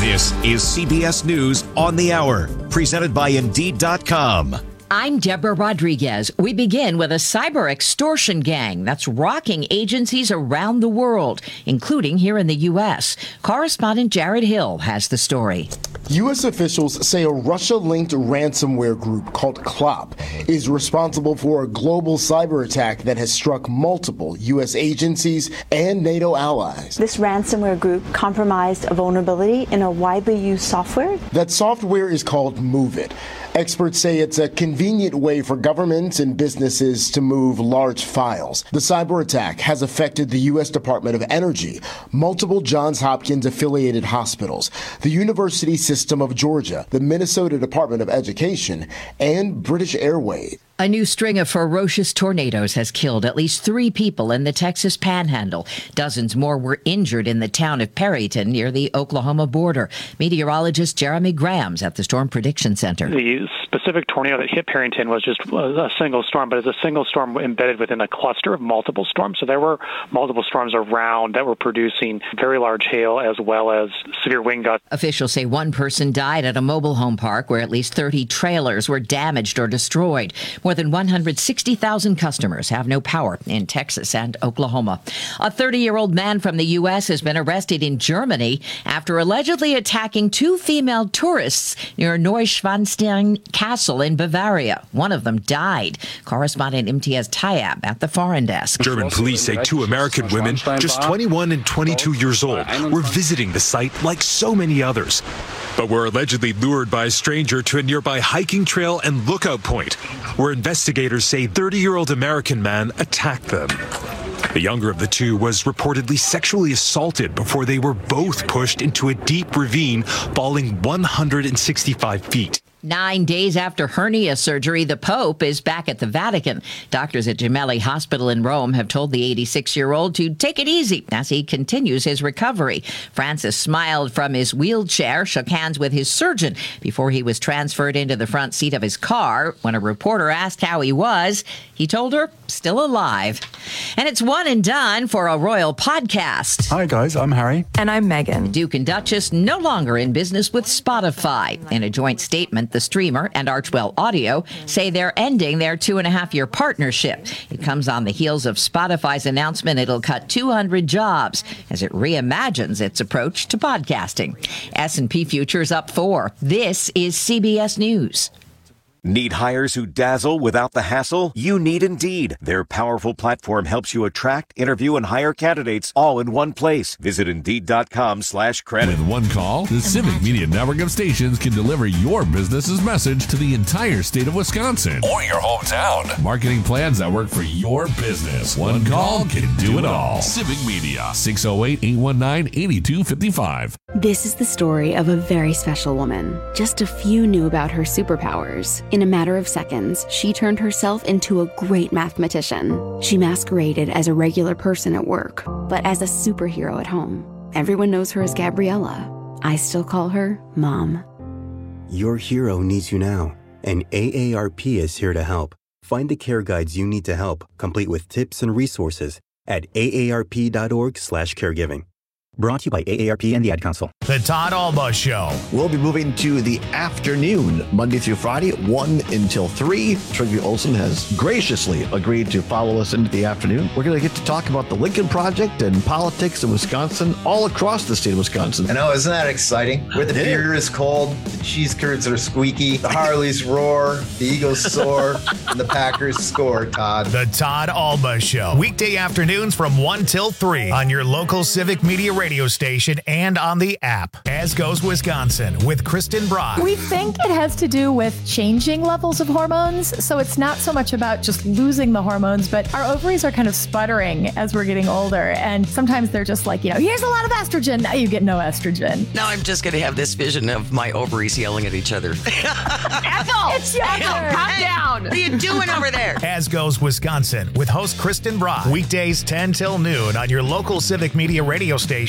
This is CBS News on the Hour, presented by Indeed.com. I'm Deborah Rodriguez. We begin with a cyber extortion gang that's rocking agencies around the world, including here in the U.S. Correspondent Jared Hill has the story. U.S. officials say a Russia-linked ransomware group called Clop is responsible for a global cyber attack that has struck multiple U.S. agencies and NATO allies. This ransomware group compromised a vulnerability in a widely used software. That software is called MOVEit. Experts say it's a convenient way for governments and businesses to move large files. The cyber attack has affected the U.S. Department of Energy, multiple Johns Hopkins affiliated hospitals, the University System of Georgia, the Minnesota Department of Education, and British Airways. A new string of ferocious tornadoes has killed at least 3 people in the Texas Panhandle. Dozens more were injured in the town of Perryton near the Oklahoma border. Meteorologist Jeremy Graham's at the Storm Prediction Center. The specific tornado that hit Perryton was just a single storm, but it's a single storm embedded within a cluster of multiple storms. So there were multiple storms around that were producing very large hail as well as severe wind gusts. Officials say one person died at a mobile home park where at least 30 trailers were damaged or destroyed. More than 160,000 customers have no power in Texas and Oklahoma. A 30-year-old man from the U.S. has been arrested in Germany after allegedly attacking 2 female tourists near Neuschwanstein Castle in Bavaria. One of them died. Correspondent Imtiaz Tayyab at the foreign desk. German police say 2 American women, just 21 and 22 years old, were visiting the site like so many others, but were allegedly lured by a stranger to a nearby hiking trail and lookout point, where investigators say 30-year-old American man attacked them. The younger of the 2 was reportedly sexually assaulted before they were both pushed into a deep ravine, falling 165 feet. 9 days after hernia surgery, the Pope is back at the Vatican. Doctors at Gemelli Hospital in Rome have told the 86-year-old to take it easy as he continues his recovery. Francis smiled from his wheelchair, shook hands with his surgeon before he was transferred into the front seat of his car. When a reporter asked how he was, he told her, still alive. And it's one and done for a royal podcast. Hi, guys. I'm Harry. And I'm Meghan. Duke and Duchess no longer in business with Spotify. In a joint statement, the streamer and Archwell Audio say they're ending their 2.5-year partnership. It comes on the heels of Spotify's announcement it'll cut 200 jobs as it reimagines its approach to podcasting. S&P futures up 4. This is CBS News. Need hires who dazzle without the hassle? You need Indeed. Their powerful platform helps you attract, interview, and hire candidates all in one place. Visit Indeed.com/credit. With one call, the Civic Media Network of stations can deliver your business's message to the entire state of Wisconsin Or your hometown. Marketing plans that work for your business. One call can do it all. Civic Media, 608-819-8255. This is the story of a very special woman. Just a few knew about her superpowers. In a matter of seconds, she turned herself into a great mathematician. She masqueraded as a regular person at work, but as a superhero at home. Everyone knows her as Gabriella. I still call her Mom. Your hero needs you now, and AARP is here to help. Find the care guides you need to help, complete with tips and resources at aarp.org/caregiving. Brought to you by AARP and the Ad Council. The Todd Alba Show. We'll be moving to the afternoon, Monday through Friday, 1 until 3. Trygve Olsen has graciously agreed to follow us into the afternoon. We're going to get to talk about the Lincoln Project and politics in Wisconsin, all across the state of Wisconsin. I know, isn't that exciting? Where the beer is cold, the cheese curds are squeaky, the Harleys roar, the Eagles soar, and the Packers score, Todd. The Todd Alba Show. Weekday afternoons from 1 till 3 on your local Civic Media radio station and on the app. As Goes Wisconsin with Kristen Brock. We think it has to do with changing levels of hormones. So it's not so much about just losing the hormones, but our ovaries are kind of sputtering as we're getting older. And sometimes they're just like, here's a lot of estrogen. Now you get no estrogen. Now I'm just going to have this vision of my ovaries yelling at each other. Ethel! It's younger! Calm down! What are you doing over there? As Goes Wisconsin with host Kristen Brock. Weekdays 10 till noon on your local Civic Media radio station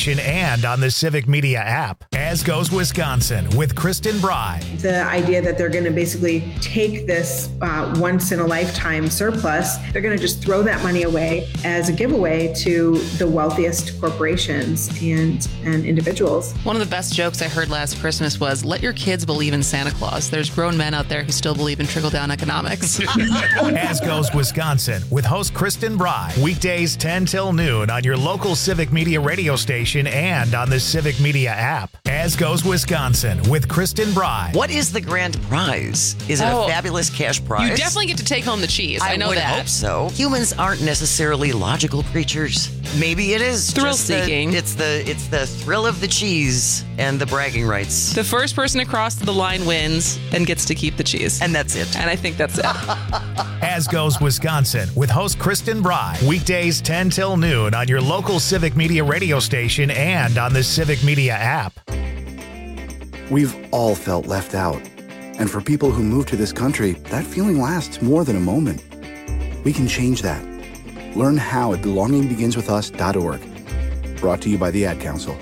station and on the Civic Media app. As Goes Wisconsin with Kristen Bry. The idea that they're going to basically take this once-in-a-lifetime surplus, they're going to just throw that money away as a giveaway to the wealthiest corporations and individuals. One of the best jokes I heard last Christmas was, let your kids believe in Santa Claus. There's grown men out there who still believe in trickle-down economics. As Goes Wisconsin with host Kristen Bry. Weekdays 10 till noon on your local Civic Media radio station and on the Civic Media app. As Goes Wisconsin with Kristen Bry. What is the grand prize? Is it a fabulous cash prize? You definitely get to take home the cheese. I know would that. Hope so. Humans aren't necessarily logical creatures. Maybe it is Thrill-seeking. It's the thrill of the cheese and the bragging rights. The first person across the line wins and gets to keep the cheese. And that's it. And I think that's it. As Goes Wisconsin with host Kristen Bry. Weekdays 10 till noon on your local Civic Media radio station and on the Civic Media app. We've all felt left out. And for people who move to this country, that feeling lasts more than a moment. We can change that. Learn how at belongingbeginswithus.org. Brought to you by the Ad Council.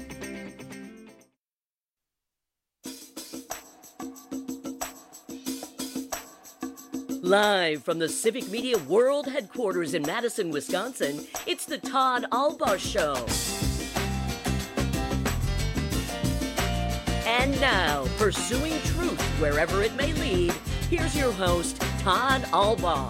Live from the Civic Media World Headquarters in Madison, Wisconsin, it's the Todd Albaugh Show. And now, pursuing truth wherever it may lead, here's your host, Todd Albaugh.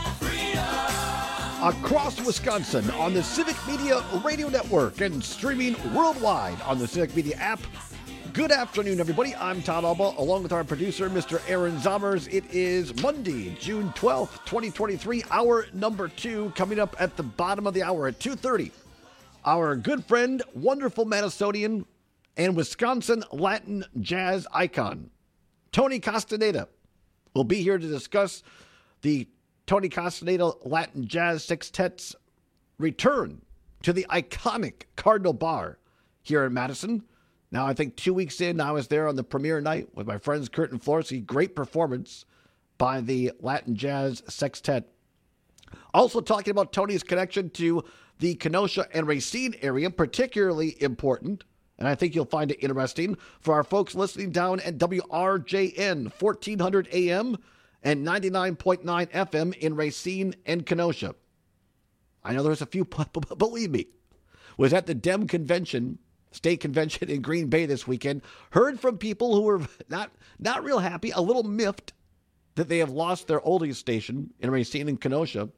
Across Wisconsin on the Civic Media Radio Network and streaming worldwide on the Civic Media app. Good afternoon, everybody. I'm Todd Albaugh, along with our producer, Mr. Aaron Zommers. It is Monday, June 12th, 2023, hour number 2, coming up at the bottom of the hour at 2:30. Our good friend, wonderful Madisonian, and Wisconsin Latin jazz icon, Tony Castaneda, will be here to discuss the Tony Castaneda Latin Jazz Sextet's return to the iconic Cardinal Bar here in Madison. Now, I think 2 weeks in, I was there on the premiere night with my friends Kurt and Florcy. Great performance by the Latin Jazz Sextet. Also talking about Tony's connection to the Kenosha and Racine area, particularly important, and I think you'll find it interesting for our folks listening down at WRJN 1400 AM and 99.9 FM in Racine and Kenosha. I know there's a few, believe me, was at the Dem convention, state convention in Green Bay this weekend. Heard from people who were not real happy, a little miffed that they have lost their oldies station in Racine and Kenosha.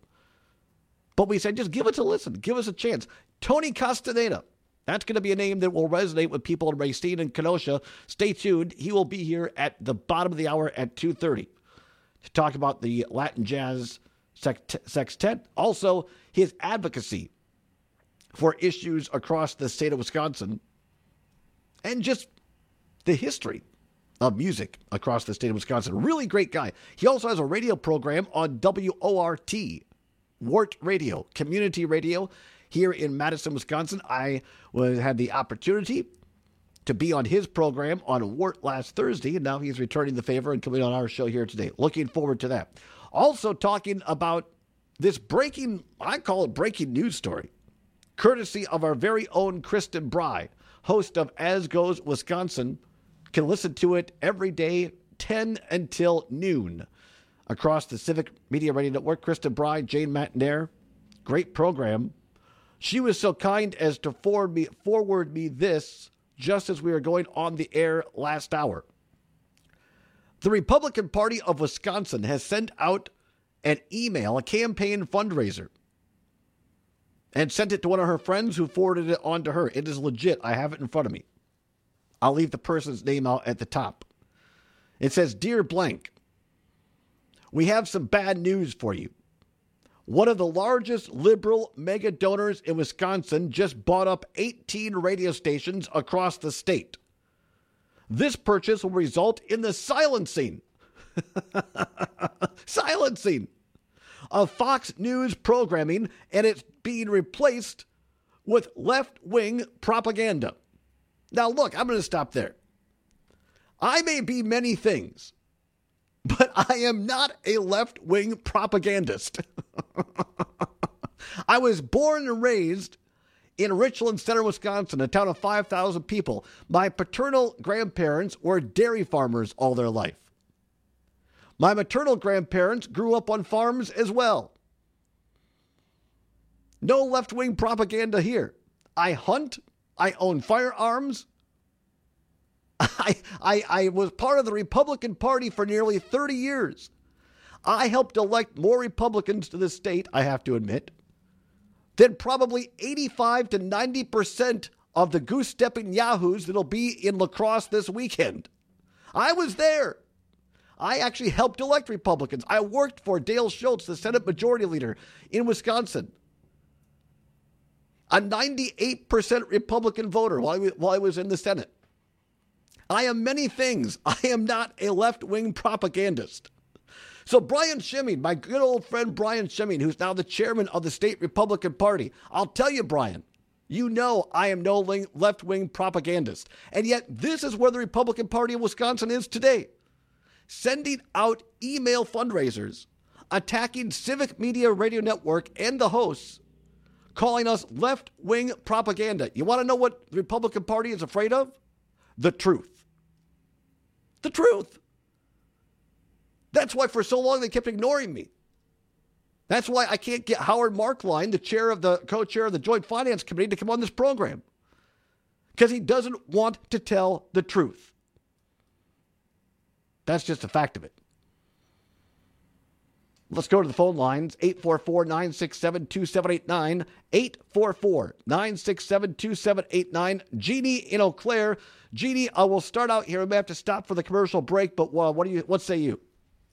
But we said, just give us a listen, give us a chance. Tony Castaneda. That's going to be a name that will resonate with people in Racine and Kenosha. Stay tuned. He will be here at the bottom of the hour at 2:30 to talk about the Latin Jazz Sextet. Also, his advocacy for issues across the state of Wisconsin and just the history of music across the state of Wisconsin. Really great guy. He also has a radio program on WORT, WORT Radio, community radio here in Madison, Wisconsin. I had the opportunity to be on his program on WORT last Thursday, and now he's returning the favor and coming on our show here today. Looking forward to that. Also talking about this breaking, I call it breaking news story, courtesy of our very own Kristen Bry, host of As Goes Wisconsin. Can listen to it every day, 10 until noon, across the Civic Media Radio Network. Kristen Bry, Jane Matnair, great program. She was so kind as to forward me this just as we were going on the air last hour. The Republican Party of Wisconsin has sent out an email, a campaign fundraiser, and sent it to one of her friends who forwarded it on to her. It is legit. I have it in front of me. I'll leave the person's name out at the top. It says, "Dear blank, we have some bad news for you. One of the largest liberal mega donors in Wisconsin just bought up 18 radio stations across the state. This purchase will result in the silencing of Fox News programming, and it's being replaced with left-wing propaganda." Now, look, I'm going to stop there. I may be many things, but I am not a left-wing propagandist. I was born and raised in Richland Center, Wisconsin, a town of 5,000 people. My paternal grandparents were dairy farmers all their life. My maternal grandparents grew up on farms as well. No left-wing propaganda here. I hunt. I own firearms. I was part of the Republican Party for nearly 30 years. I helped elect more Republicans to this state, I have to admit, than probably 85 to 90% of the goose-stepping yahoos that'll be in La Crosse this weekend. I was there. I actually helped elect Republicans. I worked for Dale Schultz, the Senate Majority Leader in Wisconsin, a 98% Republican voter while I was in the Senate. I am many things. I am not a left-wing propagandist. So Brian Shimeen, my good old friend Brian Shimeen, who's now the chairman of the state Republican Party, I'll tell you, Brian, you know I am no left-wing propagandist. And yet this is where the Republican Party of Wisconsin is today. Sending out email fundraisers, attacking Civic Media Radio Network and the hosts, calling us left-wing propaganda. You want to know what the Republican Party is afraid of? The truth. The truth. That's why for so long they kept ignoring me. That's why I can't get Howard Markline, the co-chair of the Joint Finance Committee, to come on this program. Because he doesn't want to tell the truth. That's just a fact of it. Let's go to the phone lines. 844-967-2789. 844-967-2789. Jeannie in Eau Claire. Jeannie, I will start out here. We may have to stop for the commercial break, but what say you?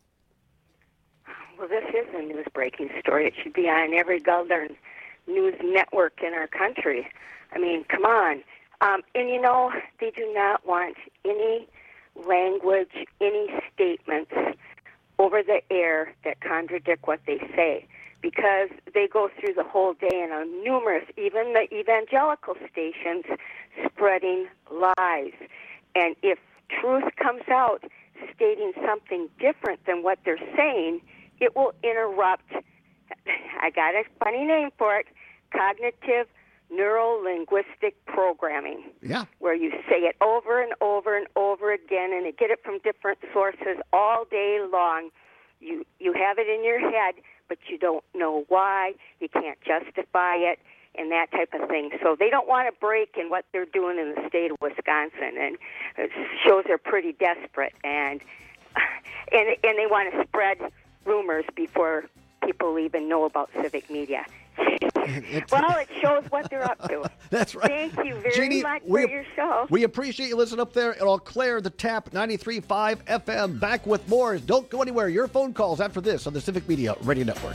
Well, this is a news breaking story. It should be on every Golden news network in our country. I mean, come on. And you know, they do not want any language, any statements over the air that contradict what they say, because they go through the whole day and on numerous, even the evangelical stations, spreading lies. And if truth comes out stating something different than what they're saying, it will interrupt, I got a funny name for it, cognitive neuro-linguistic programming. Yeah. Where you say it over and over and over again, and you get it from different sources all day long. You have it in your head, but you don't know why. You can't justify it, and that type of thing. So they don't want to break in what they're doing in the state of Wisconsin, and it shows they're pretty desperate, and they want to spread rumors before people even know about civic media. Well, it shows what they're up to. That's right. Thank you very Jeannie, much for your show. We appreciate you listening up there at Eau Claire, the Tap 93.5 FM. Back with more. Don't go anywhere. Your phone calls after this on the Civic Media Radio Network.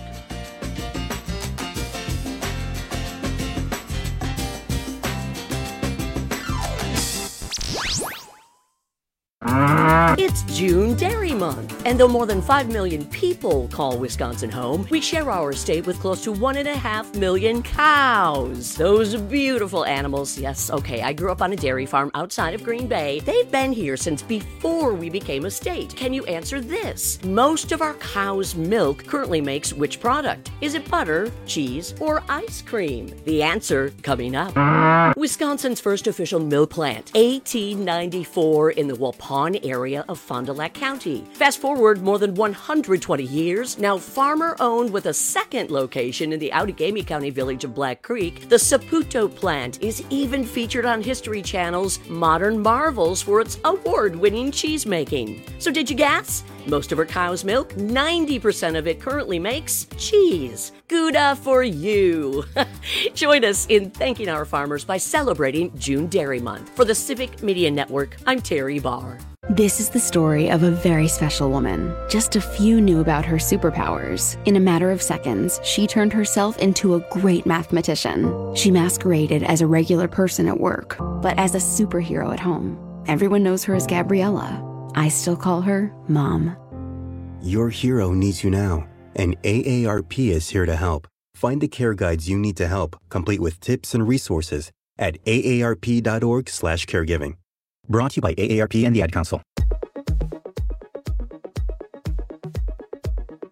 It's June Dairy Month, and though more than 5 million people call Wisconsin home, we share our state with close to 1.5 million cows. Those beautiful animals. Yes, okay, I grew up on a dairy farm outside of Green Bay. They've been here since before we became a state. Can you answer this? Most of our cow's milk currently makes which product? Is it butter, cheese, or ice cream? The answer coming up. Wisconsin's first official milk plant, 1894, in the Waupun area of Fond du Lac County. Fast forward more than 120 years, now farmer-owned with a second location in the Outagamie County village of Black Creek, the Saputo plant is even featured on History Channel's Modern Marvels for its award-winning cheese-making. So did you guess? Most of our cow's milk, 90% of it currently makes cheese. Gouda for you. Join us in thanking our farmers by celebrating June Dairy Month. For the Civic Media Network, I'm Terry Barr. This is the story of a very special woman. Just a few knew about her superpowers. In a matter of seconds, she turned herself into a great mathematician. She masqueraded as a regular person at work, but as a superhero at home. Everyone knows her as Gabriella. I still call her Mom. Your hero needs you now, and AARP is here to help. Find the care guides you need to help, complete with tips and resources at aarp.org/caregiving. Brought to you by AARP and the Ad Council.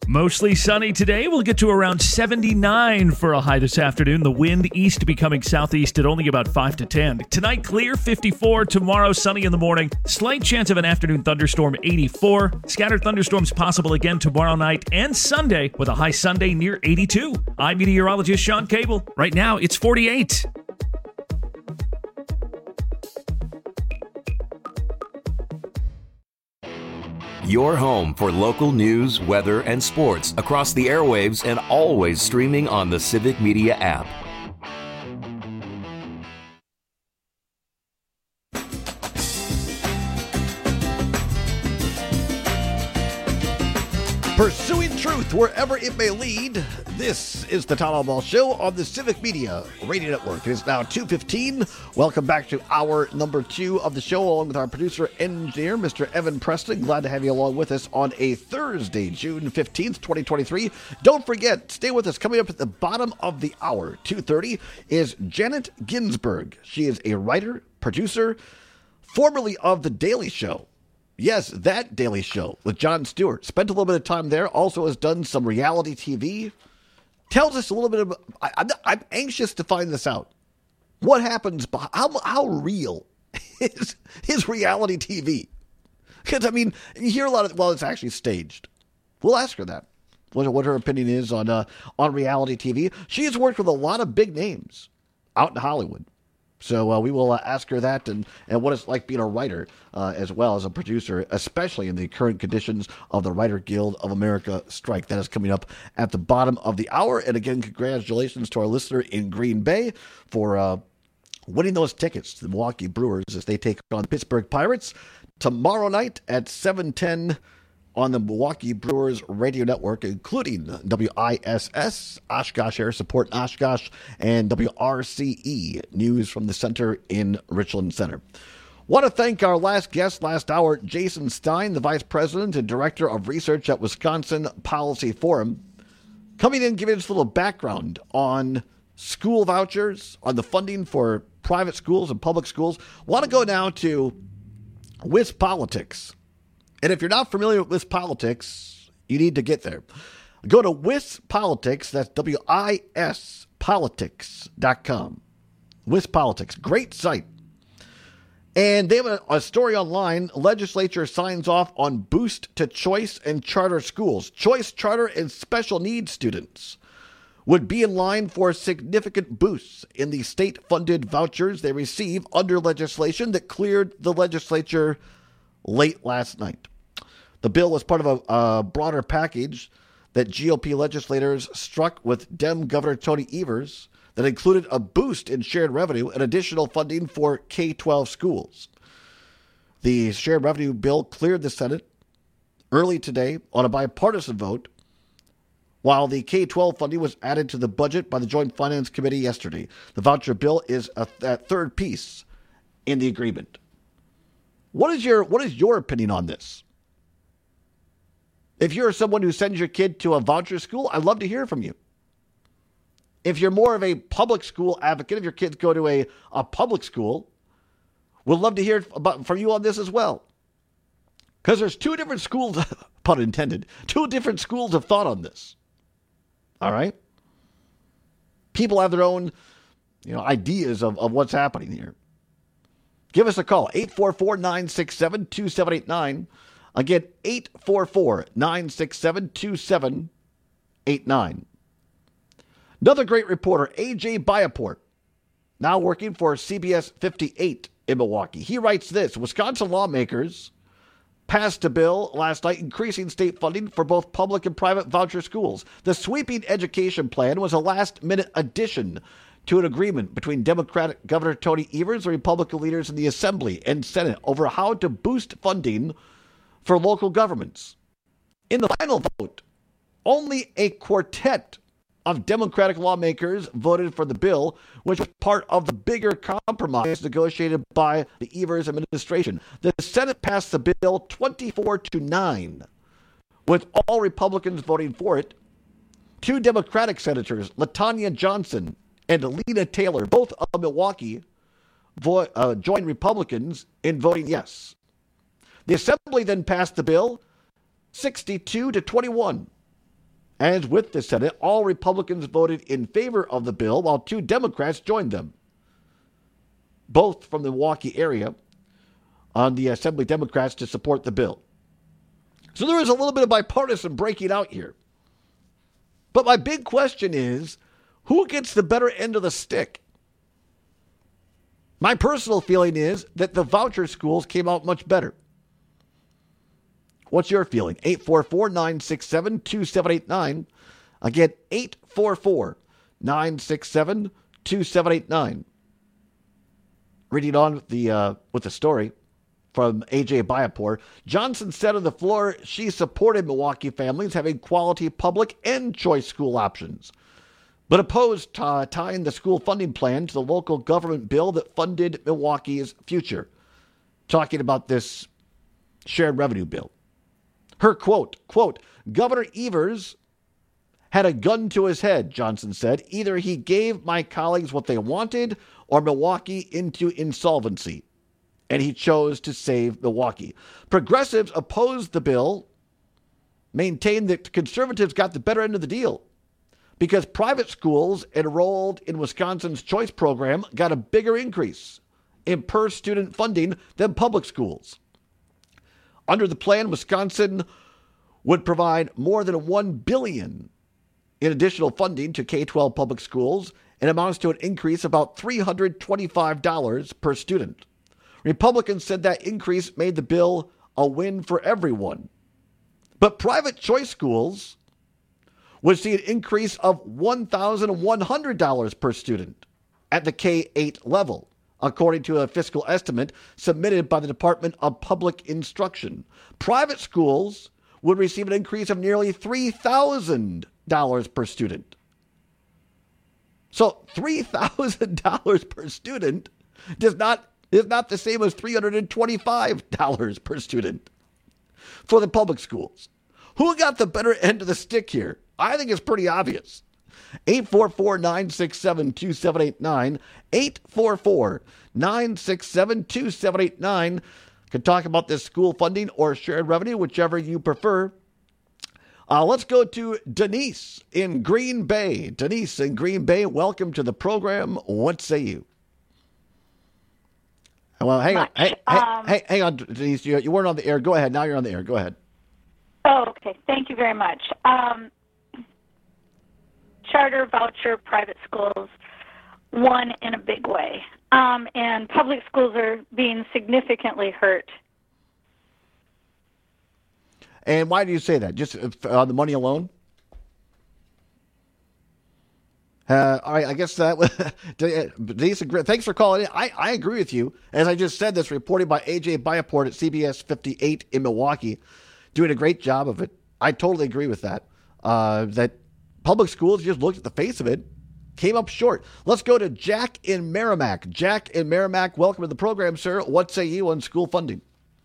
Mostly sunny today. We'll get to around 79 for a high this afternoon. The wind east becoming southeast at only about 5 to 10. Tonight, clear, 54. Tomorrow, sunny in the morning. Slight chance of an afternoon thunderstorm, 84. Scattered thunderstorms possible again tomorrow night and Sunday, with a high Sunday near 82. I'm meteorologist Sean Cable. Right now, it's 48. Your home for local news, weather, and sports across the airwaves and always streaming on the Civic Media app. Pursuing truth wherever it may lead. This is the Town Hall Ball Show on the Civic Media Radio Network. It is now 2:15. Welcome back to hour number 2 of the show, along with our producer engineer, Mr. Evan Preston. Glad to have you along with us on a Thursday, June 15th, 2023. Don't forget, stay with us. Coming up at the bottom of the hour, 2:30, is Janet Ginsburg. She is a writer, producer, formerly of The Daily Show. Yes, that Daily Show with Jon Stewart. Spent a little bit of time there. Also has done some reality TV. Tells us a little bit about... I'm anxious to find this out. What happens... How real is reality TV? Because, I mean, you hear a lot of... Well, it's actually staged. We'll ask her that. What her opinion is on reality TV. She has worked with a lot of big names out in Hollywood. So we will ask her that and what it's like being a writer as well as a producer, especially in the current conditions of the Writer Guild of America strike. That is coming up at the bottom of the hour. And again, congratulations to our listener in Green Bay for winning those tickets to the Milwaukee Brewers as they take on the Pittsburgh Pirates tomorrow night at 7:10 on the Milwaukee Brewers radio network, including WISS, Oshkosh Air Support in Oshkosh, and WRCE, News from the Center in Richland Center. Want to thank our last guest last hour, Jason Stein, the Vice President and Director of Research at Wisconsin Policy Forum, coming in giving us a little background on school vouchers, on the funding for private schools and public schools. Want to go now to WisPolitics. And if you're not familiar with WisPolitics, you need to get there. Go to WisPolitics, that's WISPolitics.com. WisPolitics, great site. And they have a story online. Legislature signs off on boost to choice and charter schools. Choice, charter, and special needs students would be in line for significant boosts in the state-funded vouchers they receive under legislation that cleared the legislature late last night. The bill was part of a broader package that GOP legislators struck with Dem Governor Tony Evers that included a boost in shared revenue and additional funding for K-12 schools. The shared revenue bill cleared the Senate early today on a bipartisan vote, while the K-12 funding was added to the budget by the Joint Finance Committee yesterday. The voucher bill is that third piece in the agreement. What is your opinion on this? If you're someone who sends your kid to a voucher school, I'd love to hear from you. If you're more of a public school advocate, if your kids go to a public school, we'd love to hear from you on this as well. Because there's two different schools, pun intended, two different schools of thought on this. All right? People have their own, ideas of what's happening here. Give us a call, 844-967-2789. Again, 844-967-2789. Another great reporter, A.J. Biaport, now working for CBS 58 in Milwaukee. He writes this: Wisconsin lawmakers passed a bill last night increasing state funding for both public and private voucher schools. The sweeping education plan was a last-minute addition to an agreement between Democratic Governor Tony Evers and Republican leaders in the Assembly and Senate over how to boost funding for local governments. In the final vote, only a quartet of Democratic lawmakers voted for the bill, which was part of the bigger compromise negotiated by the Evers administration. The Senate passed the bill 24-9, with all Republicans voting for it. Two Democratic senators, LaTanya Johnson and Lena Taylor, both of Milwaukee, joined Republicans in voting yes. The Assembly then passed the bill 62-21. As with the Senate, all Republicans voted in favor of the bill, while 2 Democrats joined them, both from the Milwaukee area, on the Assembly Democrats to support the bill. So there is a little bit of bipartisan breaking out here. But my big question is, who gets the better end of the stick? My personal feeling is that the voucher schools came out much better. What's your feeling? 844-967-2789. Again, 844-967-2789. Reading on with the story from A.J. Bayapor. Johnson said on the floor she supported Milwaukee families having quality public and choice school options, but opposed tying the school funding plan to the local government bill that funded Milwaukee's future. Talking about this shared revenue bill. Her quote, Governor Evers had a gun to his head, Johnson said. Either he gave my colleagues what they wanted or Milwaukee into insolvency. And he chose to save Milwaukee. Progressives opposed the bill, maintained that conservatives got the better end of the deal because private schools enrolled in Wisconsin's choice program got a bigger increase in per-student funding than public schools. Under the plan, Wisconsin would provide more than $1 billion in additional funding to K-12 public schools and amounts to an increase of about $325 per student. Republicans said that increase made the bill a win for everyone. But private choice schools would see an increase of $1,100 per student at the K-8 level, according to a fiscal estimate submitted by the Department of Public Instruction. Private schools would receive an increase of nearly $3,000 per student. So $3,000 per student is not the same as $325 per student for the public schools. Who got the better end of the stick here? I think it's pretty obvious. 844-967-2789. 844-967-2789. Can talk about this school funding or shared revenue, whichever you prefer. Let's go to Denise in Green Bay. Denise in Green Bay, welcome to the program. What say you? Well, hang on. Hang on, Denise. You weren't on the air. Go ahead. Now you're on the air. Go ahead. Oh, okay. Thank you very much. Charter, voucher, private schools won in a big way. And public schools are being significantly hurt. And why do you say that? Just on the money alone? All right, I guess that Denise, thanks for calling in. I agree with you. As I just said, this reported by A.J. Bayaport at CBS 58 in Milwaukee, doing a great job of it. I totally agree with that. That public schools, just looked at the face of it, came up short. Let's go to Jack in Merrimack. Jack in Merrimack, welcome to the program, sir. What say you on school funding?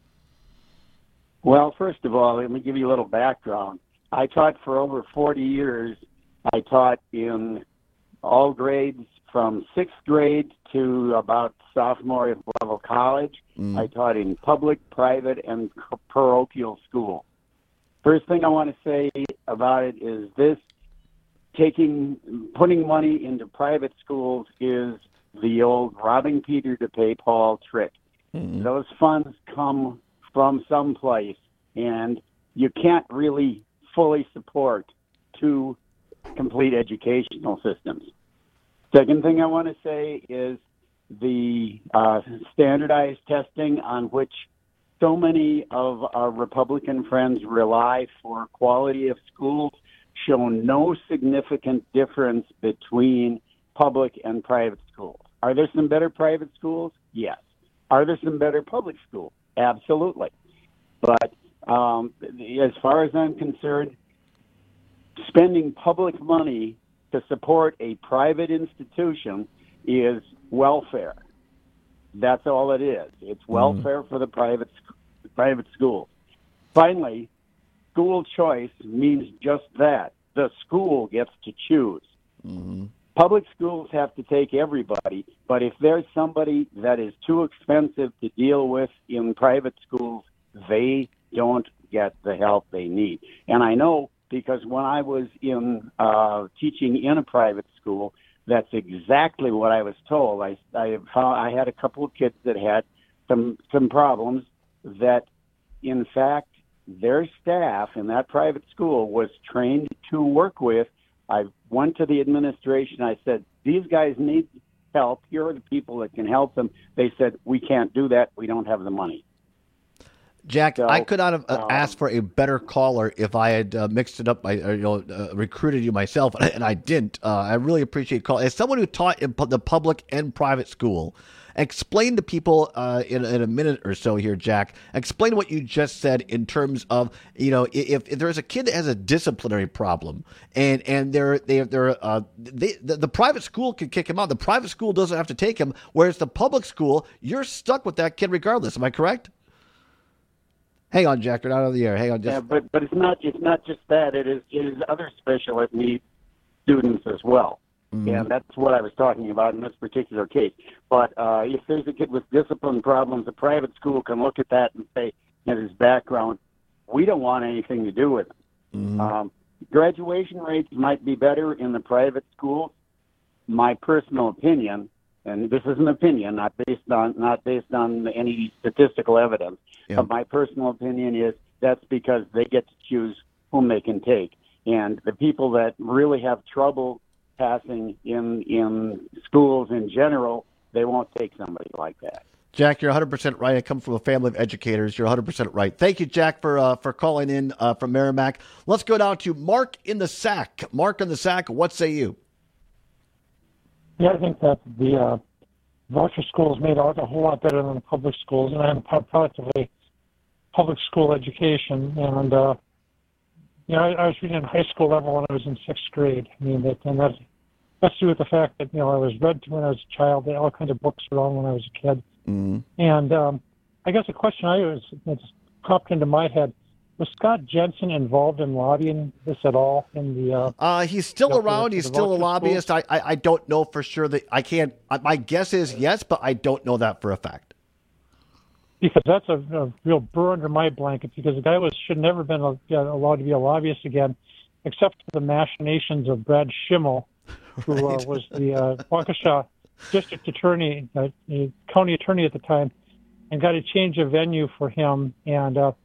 Well, first of all, let me give you a little background. I taught for over 40 years. I taught in all grades from 6th grade to about sophomore level college. I taught in public, private, and parochial school. First thing I want to say about it is this: putting money into private schools is the old robbing Peter to pay Paul trick. Those funds come from someplace, and you can't really fully support two complete educational systems. Second thing I want to say is the standardized testing on which so many of our Republican friends rely for quality of schools show no significant difference between public and private schools. Are there some better private schools? Yes. Are there some better public schools? Absolutely. But as far as I'm concerned, spending public money to support a private institution is welfare. That's all it is. It's welfare for the private schools. Finally, school choice means just that. The school gets to choose. Public schools have to take everybody, but if there's somebody that is too expensive to deal with in private schools, they don't get the help they need. And I know because when I was in teaching in a private school, that's exactly what I was told. I had a couple of kids that had some problems that, in fact, their staff in that private school was trained to work with. I went to the administration. I said, these guys need help. Here are the people that can help them. They said, we can't do that. We don't have the money. Jack, I could not have asked for a better caller if I had mixed it up, recruited you myself, and I didn't. I really appreciate calling. As someone who taught in the public and private school, explain to people in a minute or so here, Jack, explain what you just said in terms of, if there's a kid that has a disciplinary problem and the private school can kick him out. The private school doesn't have to take him, whereas the public school, you're stuck with that kid regardless. Am I correct? Hang on, Jack. You're not on the air. Hang on. Yeah, but it's not just that. It is other special ed needs students as well. Mm-hmm. And that's what I was talking about in this particular case. But if there's a kid with discipline problems, a private school can look at that and say, in his background, we don't want anything to do with him. Mm-hmm. Graduation rates might be better in the private schools. My personal opinion, and this is an opinion, not based on any statistical evidence. Yeah. But my personal opinion is that's because they get to choose whom they can take. And the people that really have trouble passing in schools in general, they won't take somebody like that. Jack, you're 100% right. I come from a family of educators. You're 100% right. Thank you, Jack, for calling in from Merrimack. Let's go down to Mark in the Sack. Mark in the Sack, what say you? Yeah, I think that the voucher schools made out a whole lot better than the public schools, and I'm a product of a public school education. And I was reading in high school level when I was in sixth grade. I mean, that's to do with the fact that I was read to when I was a child. All kinds of books around when I was a kid. Mm-hmm. And I guess the question that popped into my head: was Scott Jensen involved in lobbying this at all? In the he's still around. He's still a lobbyist. I don't know for sure that I can't. My guess is yes, but I don't know that for a fact. Because that's a real burr under my blanket. Because the guy should never been allowed to be a lobbyist again, except for the machinations of Brad Schimmel, who was the Waukesha district attorney, county attorney at the time, and got a change of venue for him and got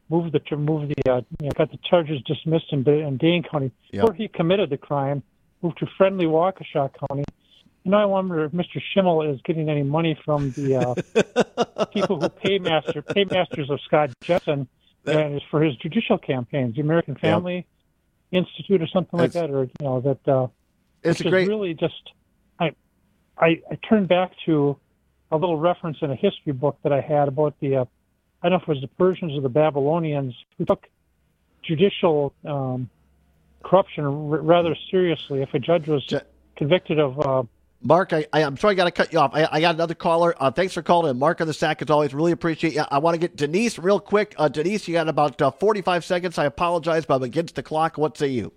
the charges dismissed in Dane County, where he committed the crime, moved to friendly Waukesha County. I wonder if Mr. Schimmel is getting any money from the people who paymasters of Scott Jensen for his judicial campaigns, the American Family Institute or something like that, or it's which is really just. I turned back to a little reference in a history book that I had about I don't know if it was the Persians or the Babylonians who took judicial corruption rather seriously. If a judge was convicted of... Mark, I'm sorry I got to cut you off. I got another caller. Thanks for calling in. Mark on the Sack, as always. Really appreciate you. I want to get Denise real quick. Denise, you got about 45 seconds. I apologize, but I'm against the clock. What say you?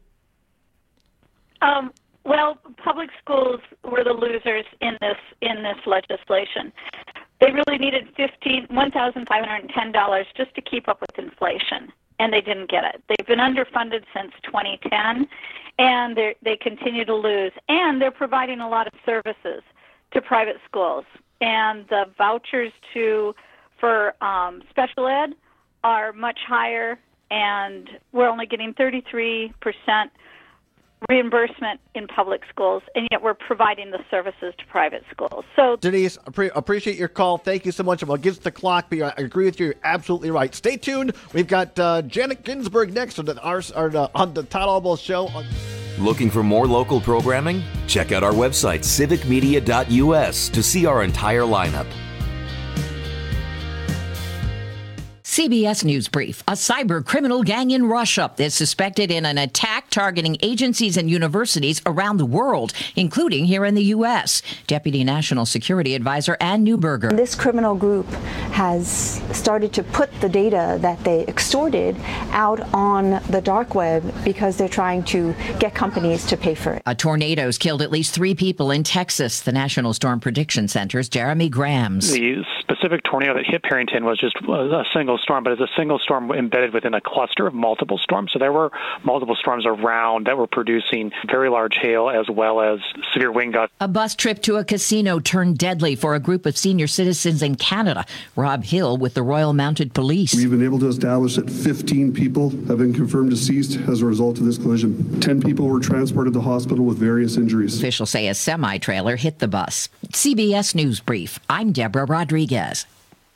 Well, public schools were the losers in this legislation. They really needed $1,510 just to keep up with inflation, and they didn't get it. They've been underfunded since 2010, and they continue to lose. And they're providing a lot of services to private schools. And the vouchers for special ed are much higher, and we're only getting 33% reimbursement in public schools, and yet we're providing the services to private schools. So, Denise, appreciate your call. Thank you so much. I'm against the clock, but I agree with you. You're absolutely right. Stay tuned. We've got Janet Ginsburg next on the Todd Albo Show. Looking for more local programming? Check out our website, civicmedia.us, to see our entire lineup. CBS News Brief. A cyber criminal gang in Russia is suspected in an attack targeting agencies and universities around the world, including here in the U.S. Deputy National Security Advisor Ann Neuberger. This criminal group has started to put the data that they extorted out on the dark web because they're trying to get companies to pay for it. A tornado's killed at least 3 people in Texas. The National Storm Prediction Center's Jeremy Grams. The specific tornado that hit Perryton was just a single storm, but it's a single storm embedded within a cluster of multiple storms. So there were multiple storms around that were producing very large hail as well as severe wind gusts. A bus trip to a casino turned deadly for a group of senior citizens in Canada. Rob Hill with the Royal Mounted Police. We've been able to establish that 15 people have been confirmed deceased as a result of this collision. 10 people were transported to hospital with various injuries. Officials say a semi-trailer hit the bus. CBS News Brief. I'm Deborah Rodriguez.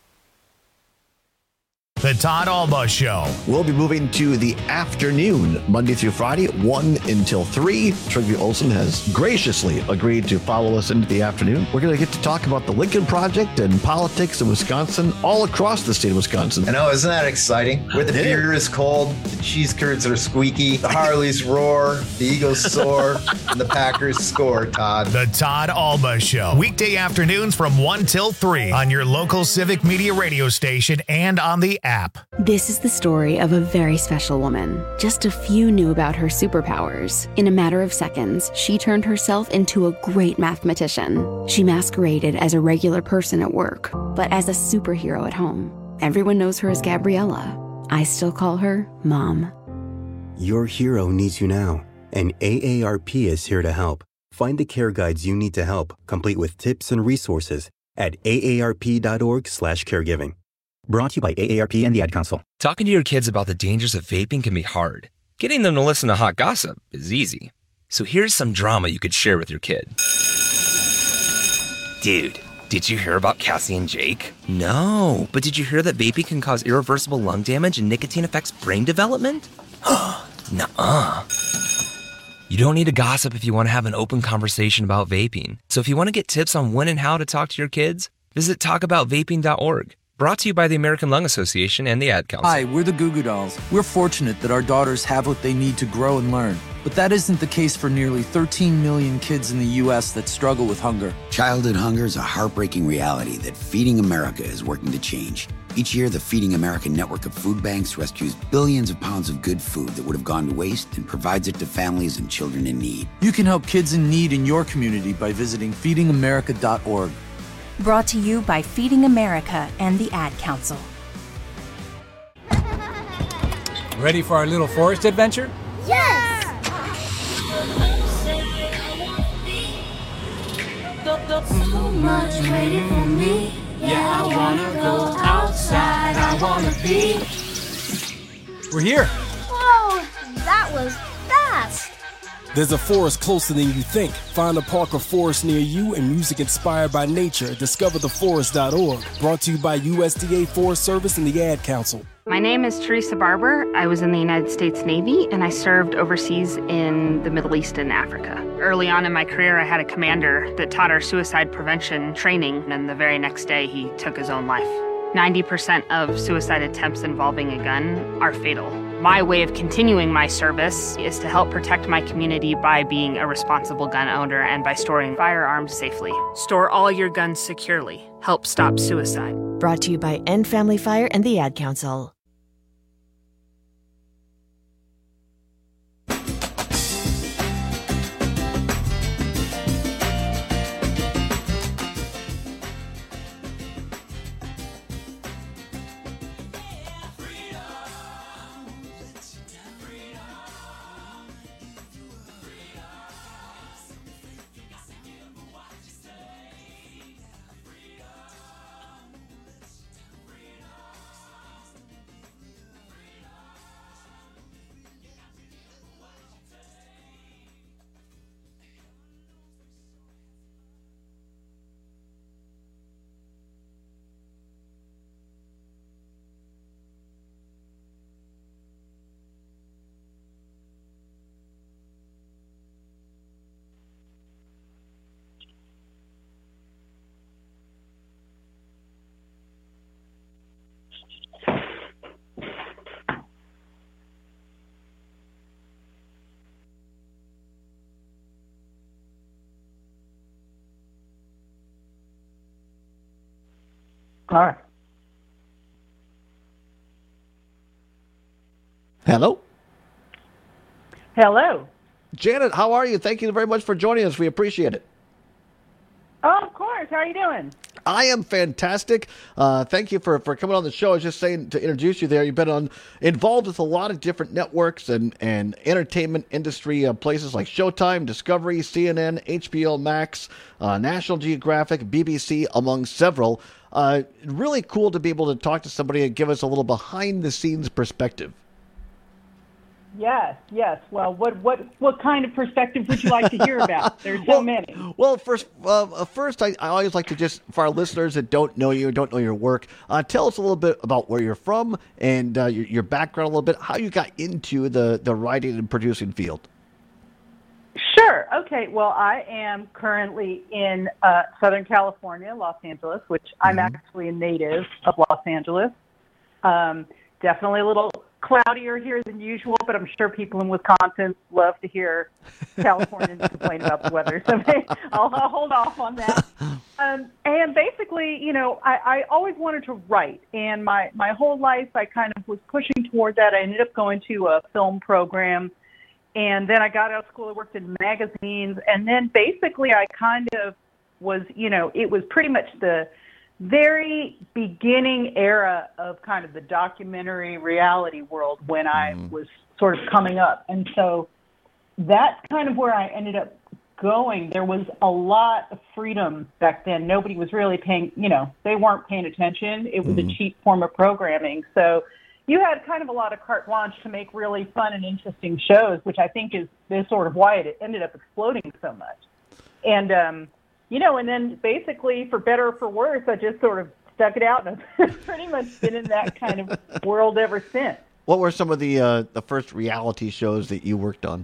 The Todd Alba Show. We'll be moving to the afternoon, Monday through Friday, 1 until 3. Trygve Olsen has graciously agreed to follow us into the afternoon. We're going to get to talk about the Lincoln Project and politics in Wisconsin, all across the state of Wisconsin. I know, isn't that exciting? Where the beer is cold, the cheese curds are squeaky, the Harleys roar, the Eagles soar, and the Packers score, Todd. The Todd Alba Show. Weekday afternoons from 1 till 3 on your local Civic Media radio station and on the app. This is the story of a very special woman. Just a few knew about her superpowers. In a matter of seconds, she turned herself into a great mathematician. She masqueraded as a regular person at work, but as a superhero at home. Everyone knows her as Gabriella. I still call her Mom. Your hero needs you now, and AARP is here to help. Find the care guides you need to help, complete with tips and resources at aarp.org/caregiving. Brought to you by AARP and the Ad Council. Talking to your kids about the dangers of vaping can be hard. Getting them to listen to hot gossip is easy. So here's some drama you could share with your kid. Dude, did you hear about Cassie and Jake? No, but did you hear that vaping can cause irreversible lung damage and nicotine affects brain development? Nuh-uh. You don't need to gossip if you want to have an open conversation about vaping. So if you want to get tips on when and how to talk to your kids, visit talkaboutvaping.org. Brought to you by the American Lung Association and the Ad Council. Hi, we're the Goo Goo Dolls. We're fortunate that our daughters have what they need to grow and learn. But that isn't the case for nearly 13 million kids in the U.S. that struggle with hunger. Childhood hunger is a heartbreaking reality that Feeding America is working to change. Each year, the Feeding America network of food banks rescues billions of pounds of good food that would have gone to waste and provides it to families and children in need. You can help kids in need in your community by visiting feedingamerica.org. Brought to you by Feeding America and the Ad Council. Ready for our little forest adventure? Yes! So much waiting for me. Yeah, I wanna go outside. I wanna be. We're here. Whoa, that was fast. There's a forest closer than you think. Find a park or forest near you and music inspired by nature. DiscoverTheForest.org. Brought to you by USDA Forest Service and the Ad Council. My name is Teresa Barber. I was in the United States Navy and I served overseas in the Middle East and Africa. Early on in my career, I had a commander that taught our suicide prevention training, and the very next day he took his own life. 90% of suicide attempts involving a gun are fatal. My way of continuing my service is to help protect my community by being a responsible gun owner and by storing firearms safely. Store all your guns securely. Help stop suicide. Brought to you by End Family Fire and the Ad Council. All right. Hello. Hello. Janet, how are you? Thank you very much for joining us. We appreciate it. Oh, of course. How are you doing? I am fantastic. Thank you for coming on the show. I was just saying to introduce you there. You've been involved with a lot of different networks and entertainment industry places like Showtime, Discovery, CNN, HBO Max, National Geographic, BBC, among several. Really cool to be able to talk to somebody and give us a little behind-the-scenes perspective. Yes. Well, what kind of perspective would you like to hear about? There's so many. Well, first, I always like to just, for our listeners that don't know you, don't know your work, tell us a little bit about where you're from and your background a little bit, how you got into the writing and producing field. Sure. Okay. Well, I am currently in Southern California, Los Angeles, which I'm actually a native of Los Angeles. Definitely a little cloudier here than usual, but I'm sure people in Wisconsin love to hear Californians complain about the weather. So I'll hold off on that. And basically, I always wanted to write. And my whole life, I kind of was pushing toward that. I ended up going to a film program. And then I got out of school, I worked in magazines. And then basically I kind of was, it was pretty much the very beginning era of kind of the documentary reality world when I was sort of coming up. And so that's kind of where I ended up going. There was a lot of freedom back then. Nobody was really paying, they weren't paying attention. It was a cheap form of programming. So you had kind of a lot of carte blanche to make really fun and interesting shows, which I think is sort of why it ended up exploding so much. And, and then basically, for better or for worse, I just sort of stuck it out, and I've pretty much been in that kind of world ever since. What were some of the first reality shows that you worked on?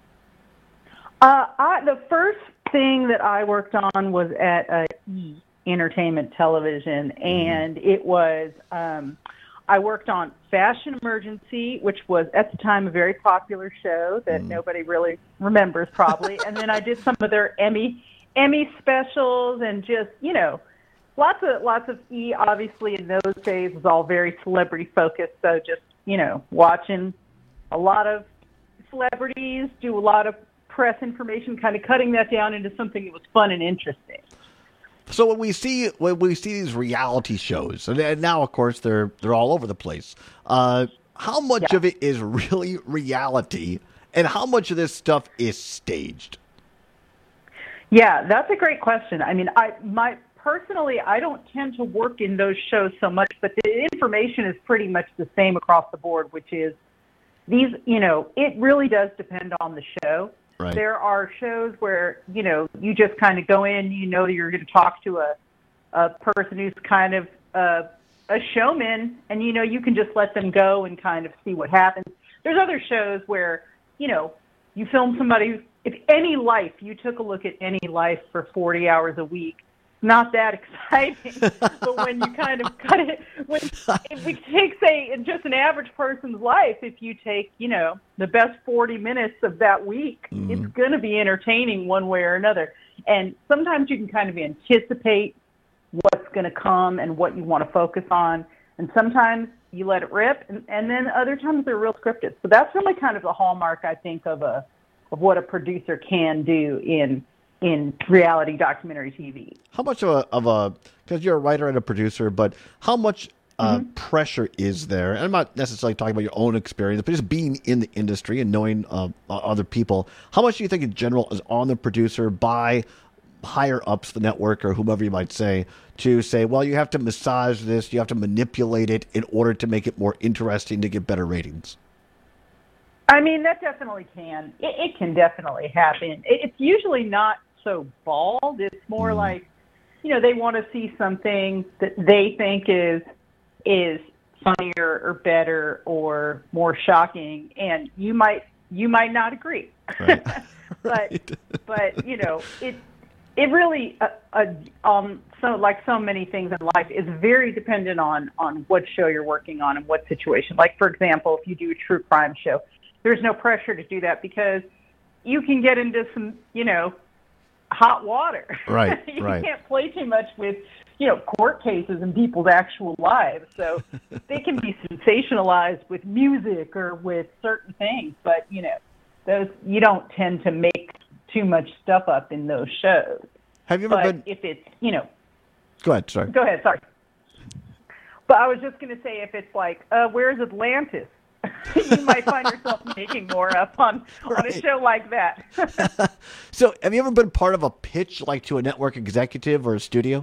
The first thing that I worked on was at E! Entertainment Television, and it was I worked on Fashion Emergency, which was at the time a very popular show that nobody really remembers probably, and then I did some of their Emmy specials and just, lots of E! Obviously in those days was all very celebrity focused. So just, watching a lot of celebrities do a lot of press information, kind of cutting that down into something that was fun and interesting. So when we see these reality shows, and now of course they're all over the place, how much of it is really reality, and how much of this stuff is staged? Yeah, that's a great question. I mean, personally, I don't tend to work in those shows so much, but the information is pretty much the same across the board, which is it really does depend on the show. Right. There are shows where, you just kind of go in, you're going to talk to a person who's kind of a showman, and, you can just let them go and kind of see what happens. There's other shows where, you film somebody, if Any Life, you took a look at Any Life for 40 hours a week, not that exciting. But when you kind of cut it, if it takes just an average person's life, if you take, the best 40 minutes of that week, it's going to be entertaining one way or another. And sometimes you can kind of anticipate what's going to come and what you want to focus on. And sometimes you let it rip, and then other times they're real scripted. So that's really kind of the hallmark, I think, of what a producer can do in reality documentary TV. How much of a because you're a writer and a producer, but how much pressure is there? And I'm not necessarily talking about your own experience, but just being in the industry and knowing other people. How much do you think in general is on the producer by higher ups, the network or whomever you might say, to say, well, you have to massage this, you have to manipulate it in order to make it more interesting to get better ratings? I mean, that definitely can. It can definitely happen. It's usually not so bald. It's more like, they want to see something that they think is funnier or better or more shocking, and you might not agree. Right. but it really so many things in life is very dependent on what show you're working on and what situation. Like, for example, if you do a true crime show, there's no pressure to do that because you can get into some, hot water. Right, you right. can't play too much with, court cases and people's actual lives. So they can be sensationalized with music or with certain things, but, those you don't tend to make too much stuff up in those shows. Have you ever been? If it's, Go ahead. Sorry. Go ahead. Sorry. But I was just going to say, if it's like, where's Atlantis? You might find yourself making more up on a show like that. So, have you ever been part of a pitch, like to a network executive or a studio?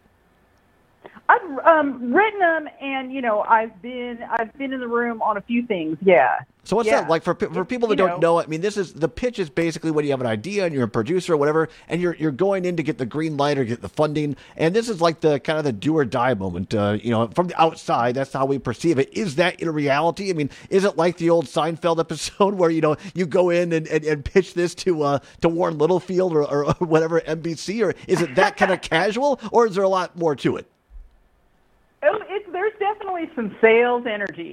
I've written them, and I've been in the room on a few things. Yeah. So what's that like for people that don't know? I mean, the pitch is basically when you have an idea and you're a producer or whatever, and you're going in to get the green light or get the funding, and this is like the kind of the do or die moment. From the outside, that's how we perceive it. Is that in reality? I mean, is it like the old Seinfeld episode where you go in and pitch this to Warren Littlefield or whatever NBC, or is it that kind of casual, or is there a lot more to it? There's definitely some sales energy.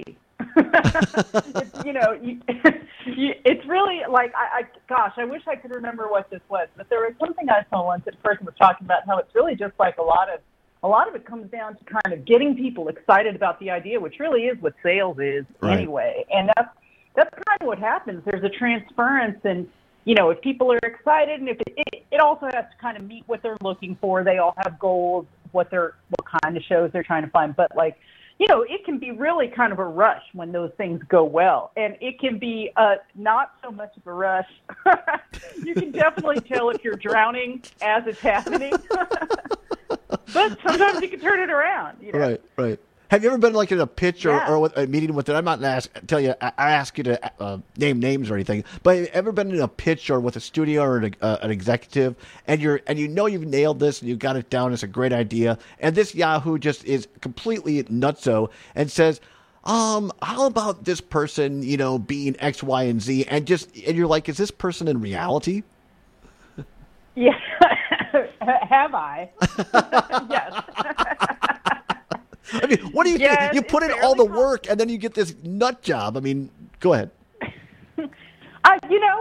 It's really like, I wish I could remember what this was, but there was something I saw once that a person was talking about how it's really just like a lot of it comes down to kind of getting people excited about the idea, which really is what sales is anyway. And that's kind of what happens. There's a transference, and if people are excited, and if it also has to kind of meet what they're looking for. They all have goals, what kind of shows they're trying to find. But it can be really kind of a rush when those things go well, and it can be not so much of a rush. You can definitely tell if you're drowning as it's happening, but sometimes you can turn it around. Right. Have you ever been like in a pitch or with a meeting with it? I'm not going to ask you to name names or anything, but have you ever been in a pitch or with a studio or an executive, and you've nailed this and you got it down, it's a great idea, and this Yahoo just is completely nutso and says, how about this person, being X, Y, and Z, and you're like, is this person in reality? Yeah. Have I? Yes. I mean, what do you think? You put in all the work, and then you get this nut job. I mean, go ahead. I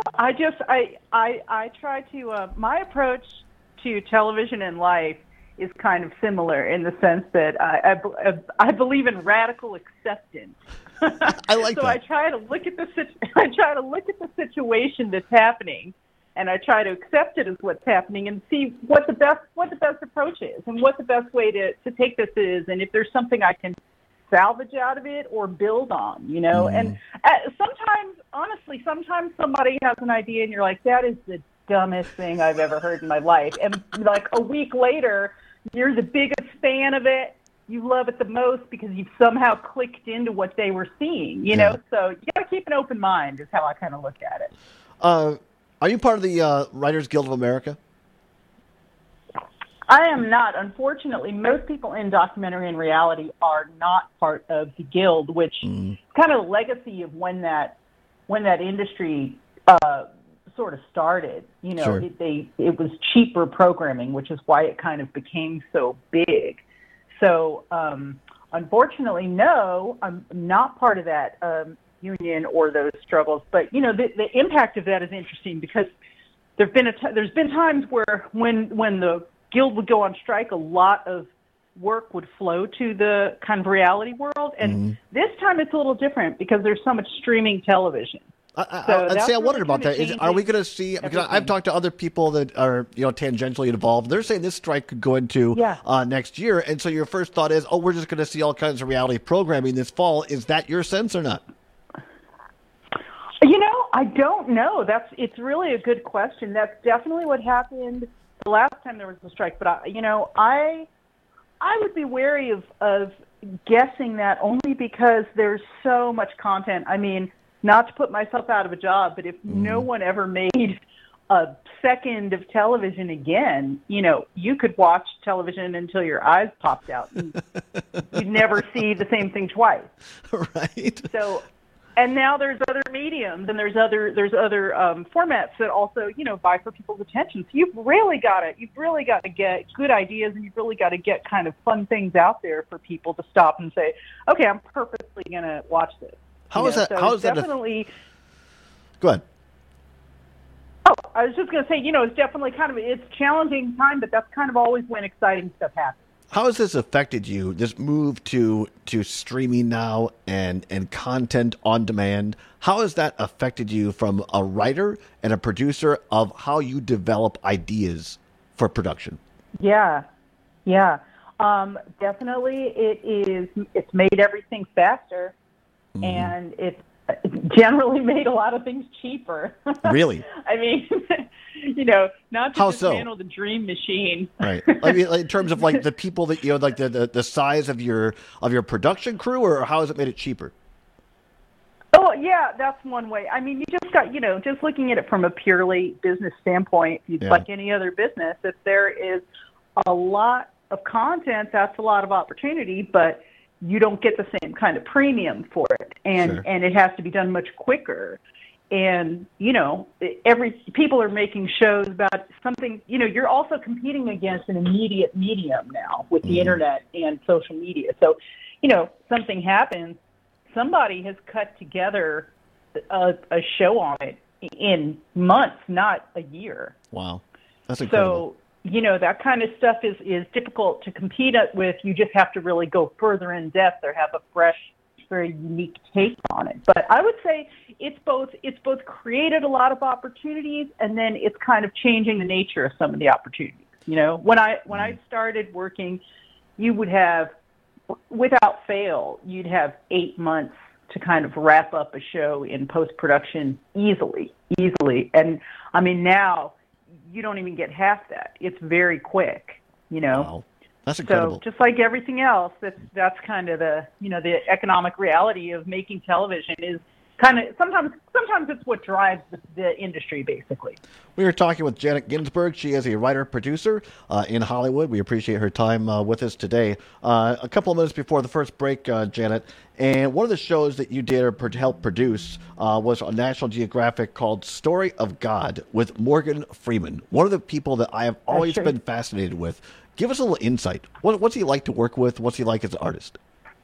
try to. My approach to television and life is kind of similar in the sense that I believe in radical acceptance. I like so that. I try to look at the situation that's happening, and I try to accept it as what's happening and see what the best approach is and what the best way to take this is, and if there's something I can salvage out of it or build on, And sometimes somebody has an idea and you're like, that is the dumbest thing I've ever heard in my life. And like a week later, you're the biggest fan of it. You love it the most because you've somehow clicked into what they were seeing, So you got to keep an open mind is how I kind of look at it. Are you part of the Writers Guild of America? I am not. Unfortunately, most people in documentary and reality are not part of the Guild, which is kind of a legacy of when that industry sort of started. Sure. It was cheaper programming, which is why it kind of became so big. So, unfortunately, no, I'm not part of that union or those struggles. But the impact of that is interesting because there's been times where when the Guild would go on strike, a lot of work would flow to the kind of reality world, and this time it's a little different because there's so much streaming television. I wondered about that. Are we going to see? Because I've talked to other people that are tangentially involved. They're saying this strike could go into next year, and so your first thought is, we're just going to see all kinds of reality programming this fall. Is that your sense or not? I don't know. It's really a good question. That's definitely what happened the last time there was a strike. But I would be wary of guessing that only because there's so much content. I mean, not to put myself out of a job, but if no one ever made a second of television again, you could watch television until your eyes popped out. And you'd never see the same thing twice. Right. So. And now there's other mediums and there's other formats that also vie for people's attention. So you've really got to get good ideas, and you've really got to get kind of fun things out there for people to stop and say, okay, I'm purposely going to watch this. How is that? So how is definitely? Go ahead. Oh, I was just going to say, it's definitely it's a challenging time, but that's kind of always when exciting stuff happens. How has this affected you, this move to streaming now and content on demand? How has that affected you from a writer and a producer of how you develop ideas for production? Yeah. Definitely, it's made everything faster, and it's generally made a lot of things cheaper. Really? I mean, not to dismantle the dream machine. Right. I mean, in terms of like the people that, like the size of your production crew, or how has it made it cheaper? Oh, yeah, that's one way. I mean, you just got, just looking at it from a purely business standpoint, like any other business, if there is a lot of content, that's a lot of opportunity, but you don't get the same kind of premium for it. And it has to be done much quicker. And, people are making shows about something, you're also competing against an immediate medium now with the internet and social media. So, something happens, somebody has cut together a show on it in months, not a year. Wow. That's incredible. So, that kind of stuff is difficult to compete with. You just have to really go further in depth or have a fresh, very unique take on it. But I would say it's both created a lot of opportunities, and then it's kind of changing the nature of some of the opportunities. When I started working, you would have, without fail, you'd have 8 months to kind of wrap up a show in post-production easily. And I mean, now you don't even get half that. It's very quick, Wow. That's incredible. So just like everything else, that's kind of the economic reality of making television is kind of sometimes it's what drives the industry, basically. We are talking with Janet Ginsburg. She is a writer-producer in Hollywood. We appreciate her time with us today. A couple of minutes before the first break, Janet, and one of the shows that you did or helped produce was on National Geographic called Story of God with Morgan Freeman, one of the people that I have always been fascinated with. Give us a little insight. What's he like to work with? What's he like as an artist?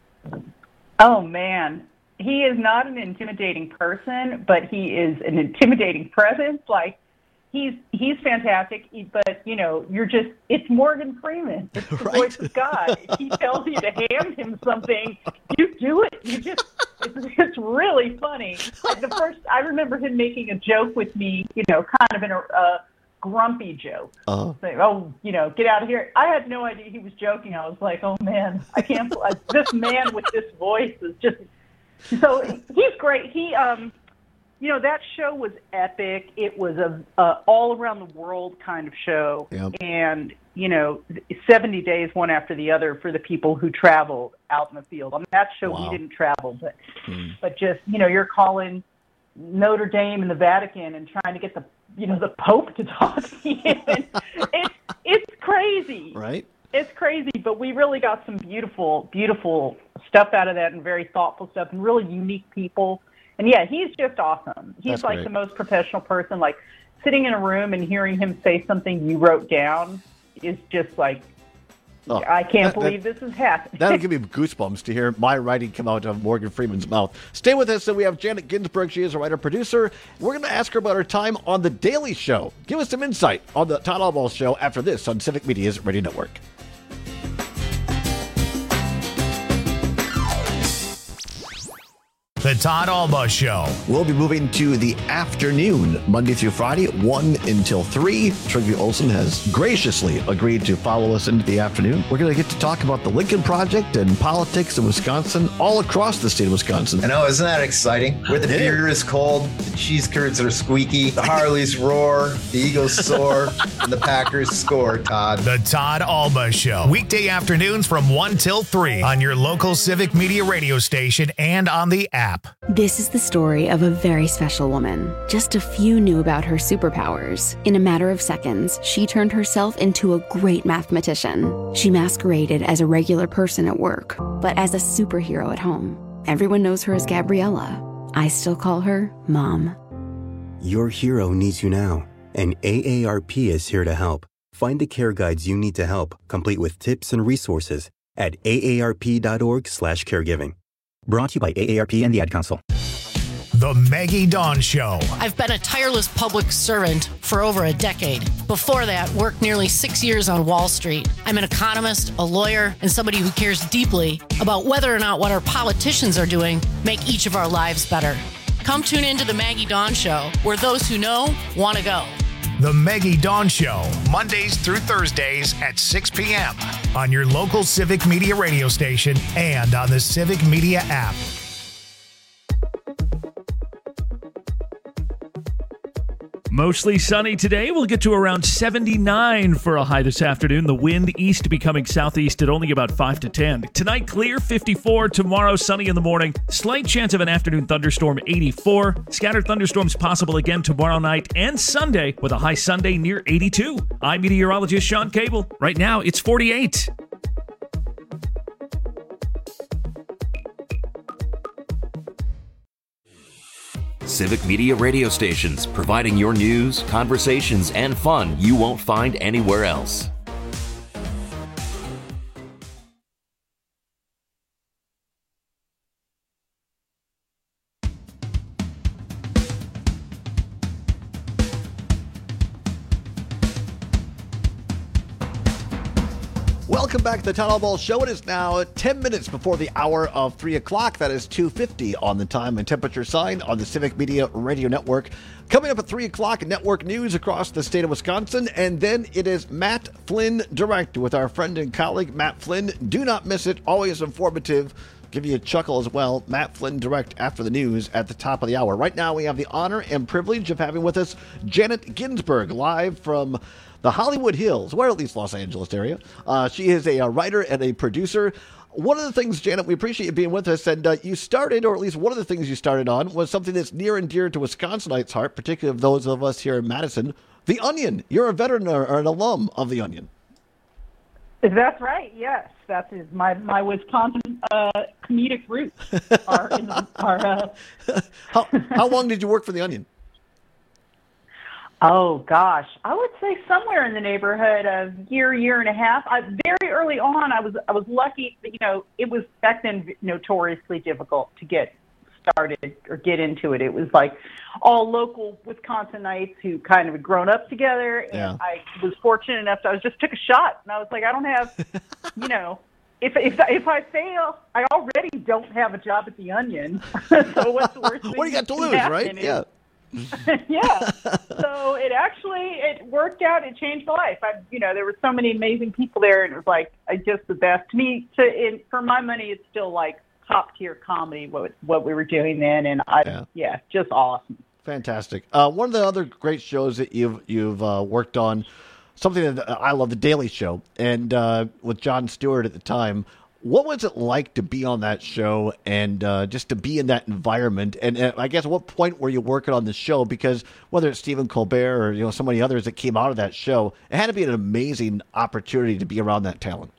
Oh, man. He is not an intimidating person, but he is an intimidating presence. Like, he's fantastic, but, it's Morgan Freeman. It's the voice of God. If he tells you to hand him something, you do it. It's really funny. I remember him making a joke with me, kind of in a grumpy joke. Saying, get out of here. I had no idea he was joking. I was like, oh, man, I can't. This man with this voice is just. So he's great. He, that show was epic. It was a all around the world kind of show. Yep. And, 70 days, one after the other for the people who traveled out in the field. On that show, we didn't travel, but just, you're calling Notre Dame and the Vatican and trying to get the Pope to talk to you. It's crazy. Right. It's crazy, but we really got some beautiful, beautiful stuff out of that and very thoughtful stuff and really unique people. And, yeah, he's just awesome. He's the most professional person. Like, sitting in a room and hearing him say something you wrote down is just like, I can't believe this is happening. That'll give me goosebumps to hear my writing come out of Morgan Freeman's mouth. Stay with us. So we have Janet Ginsburg. She is a writer-producer. We're going to ask her about her time on The Daily Show. Give us some insight on the Todd Alba Show after this on Civic Media's Radio Network. The Todd Alba Show. We'll be moving to the afternoon, Monday through Friday, 1 until 3. Trygve Olsen has graciously agreed to follow us into the afternoon. We're going to get to talk about the Lincoln Project and politics in Wisconsin, all across the state of Wisconsin. I know, isn't that exciting? Where the beer is cold, the cheese curds are squeaky, the Harleys roar, the Eagles soar, and the Packers score, Todd. The Todd Alba Show. Weekday afternoons from 1 till 3 on your local Civic Media radio station and on the app. This is the story of a very special woman. Just a few knew about her superpowers. In a matter of seconds, she turned herself into a great mathematician. She masqueraded as a regular person at work, but as a superhero at home. Everyone knows her as Gabriella. I still call her Mom. Your hero needs you now, and AARP is here to help. Find the care guides you need to help, complete with tips and resources at aarp.org/caregiving. Brought to you by AARP and the Ad Council. The Maggie Dawn Show. I've been a tireless public servant for over a decade. Before that, worked nearly 6 years on Wall Street. I'm an economist, a lawyer, and somebody who cares deeply about whether or not what our politicians are doing make each of our lives better. Come tune into The Maggie Dawn Show, where those who know want to go. The Maggie Dawn Show, Mondays through Thursdays at 6 p.m. on your local Civic Media radio station and on the Civic Media app. Mostly sunny today. We'll get to around 79 for a high this afternoon. The wind east becoming southeast at only about 5 to 10. Tonight, clear, 54. Tomorrow, sunny in the morning. Slight chance of an afternoon thunderstorm, 84. Scattered thunderstorms possible again tomorrow night and Sunday with a high Sunday near 82. I'm meteorologist Sean Cable. Right now, it's 48. Civic Media radio stations, providing your news, conversations, and fun you won't find anywhere else. Welcome back to the Town Hall Ball Show. It is now 10 minutes before the hour of 3 o'clock. That is 2:50 on the time and temperature sign on the Civic Media Radio Network. Coming up at 3 o'clock, network news across the state of Wisconsin. And then it is Matt Flynn Direct with our friend and colleague, Matt Flynn. Do not miss it. Always informative. Give you a chuckle as well. Matt Flynn Direct after the news at the top of the hour. Right now, we have the honor and privilege of having with us Janet Ginsburg, live from the Hollywood Hills, or at least Los Angeles area. She is a writer and a producer. One of the things, Janet, we appreciate you being with us, and you started, or at least one of the things you started on, was something that's near and dear to Wisconsinites' heart, particularly of those of us here in Madison, The Onion. You're a veteran or an alum of The Onion. That's right, yes. That is my Wisconsin comedic roots. How long did you work for The Onion? Oh, gosh. I would say somewhere in the neighborhood of year and a half. Very early on, I was lucky that, it was back then notoriously difficult to get started or get into it. It was like all local Wisconsinites who kind of had grown up together. And I was fortunate enough to, I just took a shot. And I was like, I don't have, if I fail, I already don't have a job at The Onion. So what's the worst thing? What do you got to lose, right? Yeah. Yeah. So it worked out. It changed my life. There were so many amazing people there, and it was like just the best. To me, for my money, it's still like top tier comedy. What we were doing then, and just awesome. Fantastic. One of the other great shows that you've worked on, something that I love, The Daily Show, and with Jon Stewart at the time. What was it like to be on that show and just to be in that environment? And I guess at what point were you working on the show? Because whether it's Stephen Colbert or so many others that came out of that show, it had to be an amazing opportunity to be around that talent.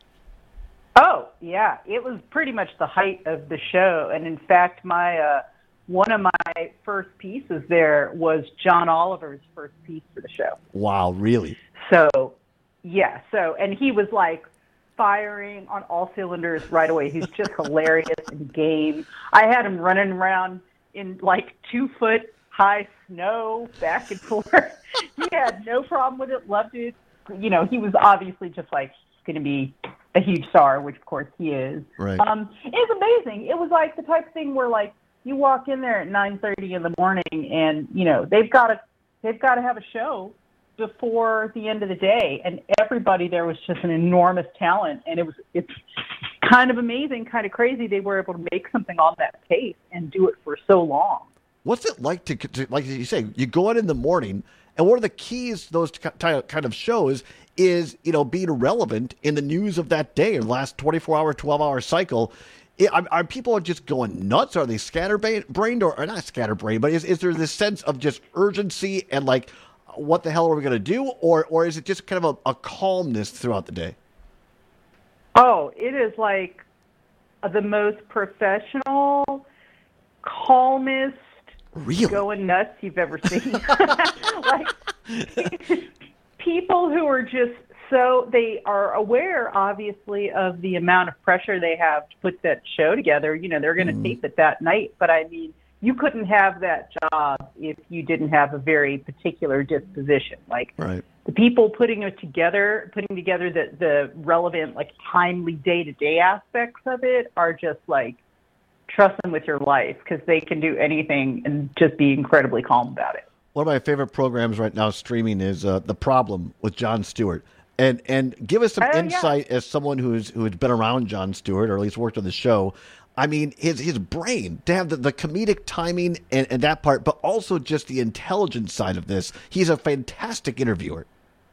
Oh yeah, it was pretty much the height of the show. And in fact, one of my first pieces there was John Oliver's first piece for the show. Wow, really? So yeah, and he was like firing on all cylinders right away. He's just hilarious and game. I had him running around in like 2-foot high snow back and forth. He had no problem with it, loved it. He was obviously just like going to be a huge star, which of course he is. Right. It was amazing. It was like the type of thing where like you walk in there at 9:30 in the morning and they've got to have a show before the end of the day, and everybody there was just an enormous talent, and it's kind of amazing, kind of crazy they were able to make something on that pace and do it for so long. What's it like to like you say, you go out in the morning, and one of the keys to those kind of shows is being relevant in the news of that day, or the last 24-hour, 12-hour cycle. Are people just going nuts? Are they scatterbrained or not scatterbrained? But is there this sense of just urgency and like, what the hell are we going to do? Or is it just kind of a calmness throughout the day? Oh, it is like the most professional, calmest, going nuts you've ever seen. Like people who are just they are aware, obviously, of the amount of pressure they have to put that show together. They're going to tape it that night. But I mean, you couldn't have that job if you didn't have a very particular disposition. Like right. The people putting together the relevant, like timely day-to-day aspects of it are just like, trust them with your life because they can do anything and just be incredibly calm about it. One of my favorite programs right now streaming is The Problem with Jon Stewart. And give us some insight as someone who's been around Jon Stewart, or at least worked on the show. I mean, his brain, to have the comedic timing and that part, but also just the intelligence side of this. He's a fantastic interviewer.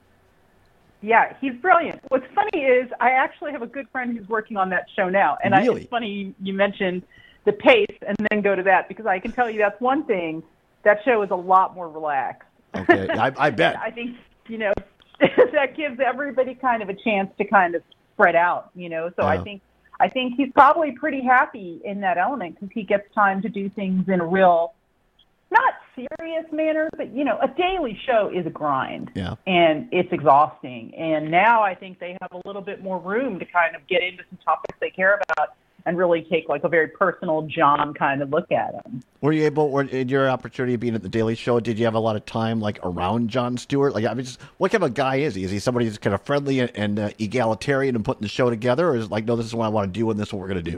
Yeah, he's brilliant. What's funny is I actually have a good friend who's working on that show now. And Really? It's funny you mentioned the pace and then go to that, because I can tell you that's one thing. That show is a lot more relaxed. Okay, I bet. I think, that gives everybody kind of a chance to kind of spread out, So I think he's probably pretty happy in that element, because he gets time to do things in a real, not serious manner, but, a daily show is a grind. Yeah. And it's exhausting. And now I think they have a little bit more room to kind of get into some topics they care about and really take like a very personal John kind of look at them. Were you able, or in your opportunity of being at the Daily Show, did you have a lot of time like around Jon Stewart? Like, I mean, what kind of a guy is he? Is he somebody who's kind of friendly and egalitarian and putting the show together, or is it like, no, this is what I want to do and this is what we're going to do?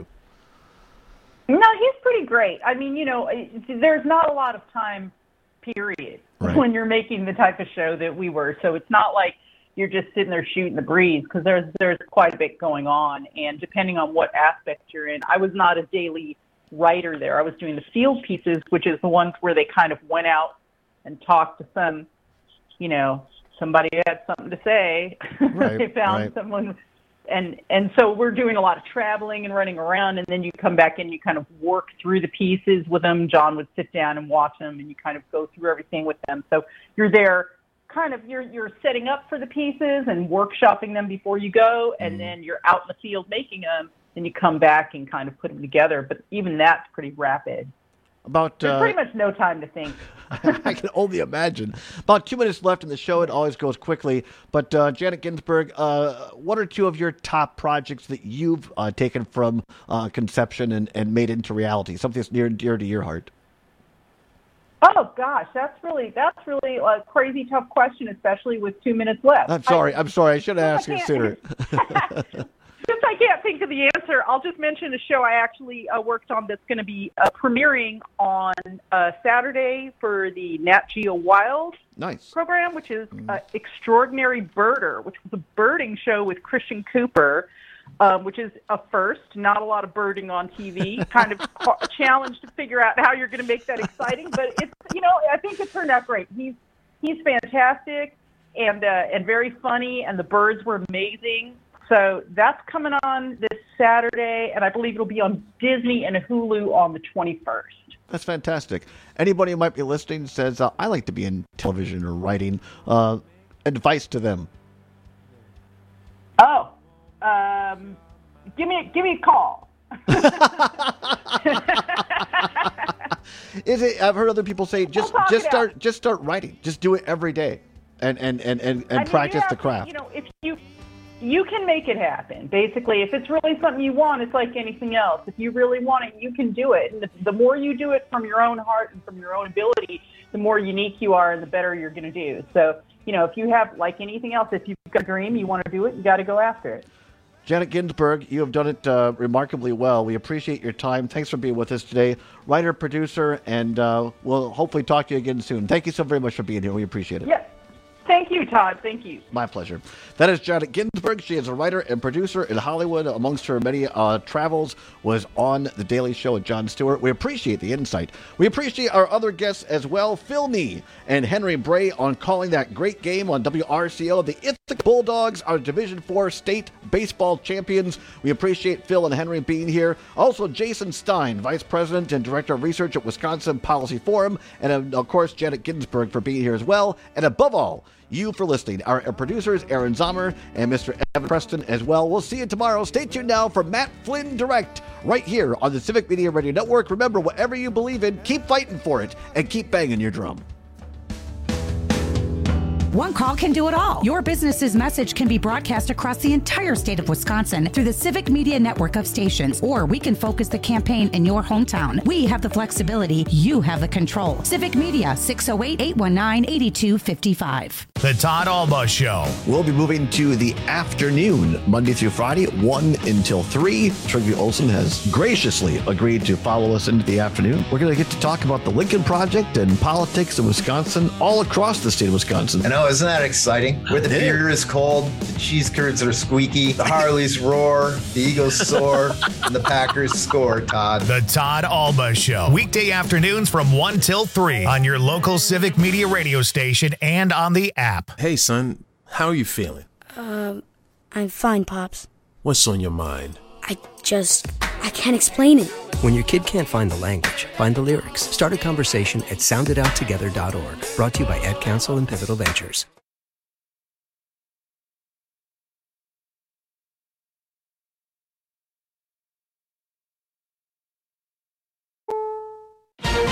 No, he's pretty great. I mean, there's not a lot of time, period, when you're making the type of show that we were. So it's not like you're just sitting there shooting the breeze, because there's quite a bit going on. And depending on what aspect you're in, I was not a daily writer there. I was doing the field pieces, which is the ones where they kind of went out and talked to some, somebody who had something to say. Right, they found someone. And so we're doing a lot of traveling and running around, and then you come back and you kind of work through the pieces with them. John would sit down and watch them, and you kind of go through everything with them. So you're there kind of, you're setting up for the pieces and workshopping them before you go, and then you're out in the field making them, and you come back and kind of put them together. But even that's pretty rapid. There's pretty much no time to think. I can only imagine. About 2 minutes left in the show. It always goes quickly. But Janet Ginsburg, what are two of your top projects that you've taken from conception and made into reality? Something that's near and dear to your heart. Oh gosh, that's really a crazy tough question, especially with 2 minutes left. I'm sorry. I should have asked you sooner. Since I can't think of the answer, I'll just mention a show I actually worked on that's going to be premiering on Saturday for the Nat Geo Wild program, which is Extraordinary Birder, which was a birding show with Christian Cooper, which is a first. Not a lot of birding on TV. Kind of a challenge to figure out how you're going to make that exciting, but it's I think it turned out great. He's fantastic and very funny, and the birds were amazing. So that's coming on this Saturday, and I believe it'll be on Disney and Hulu on the 21st. That's fantastic. Anybody who might be listening says, I like to be in television or writing. Advice to them. Oh, give me a call. Is it? I've heard other people say just start writing. Just do it every day, and practice the craft. If you can make it happen. Basically, if it's really something you want, it's like anything else. If you really want it, you can do it. And the more you do it from your own heart and from your own ability, the more unique you are and the better you're going to do. So, if you have, like anything else, if you've got a dream, you want to do it, you got to go after it. Janet Ginsburg, you have done it remarkably well. We appreciate your time. Thanks for being with us today. Writer, producer, and we'll hopefully talk to you again soon. Thank you so very much for being here. We appreciate it. Yeah. Thank you, Todd. Thank you. My pleasure. That is Janet Ginsburg. She is a writer and producer in Hollywood. Amongst her many travels was on The Daily Show with Jon Stewart. We appreciate the insight. We appreciate our other guests as well, Phil Nee and Henry Bray, on calling that great game on WRCO. The Ithaca Bulldogs are Division IV state baseball champions. We appreciate Phil and Henry being here. Also, Jason Stein, Vice President and Director of Research at Wisconsin Policy Forum. And, of course, Janet Ginsburg for being here as well. And above all, you for listening. Our producers, Aaron Zomer and Mr. Evan Preston as well. We'll see you tomorrow. Stay tuned now for Matt Flynn Direct right here on the Civic Media Radio Network. Remember, whatever you believe in, keep fighting for it and keep banging your drum. One call can do it all. Your business's message can be broadcast across the entire state of Wisconsin through the Civic Media network of stations, or we can focus the campaign in your hometown. We have the flexibility. You have the control. Civic Media, 608-819-8255. The Todd Alba Show. We'll be moving to the afternoon, Monday through Friday, 1 until 3. Trygve Olsen has graciously agreed to follow us into the afternoon. We're going to get to talk about the Lincoln Project and politics in Wisconsin, all across the state of Wisconsin. I know, isn't that exciting? Where the beer is cold, the cheese curds are squeaky, the Harleys roar, the Eagles soar, and the Packers score, Todd. The Todd Alba Show. Weekday afternoons from 1 till 3 on your local Civic Media radio station and on the app. Hey, son, how are you feeling? I'm fine, Pops. What's on your mind? I can't explain it. When your kid can't find the language, find the lyrics. Start a conversation at sounditouttogether.org. Brought to you by Ad Council and Pivotal Ventures.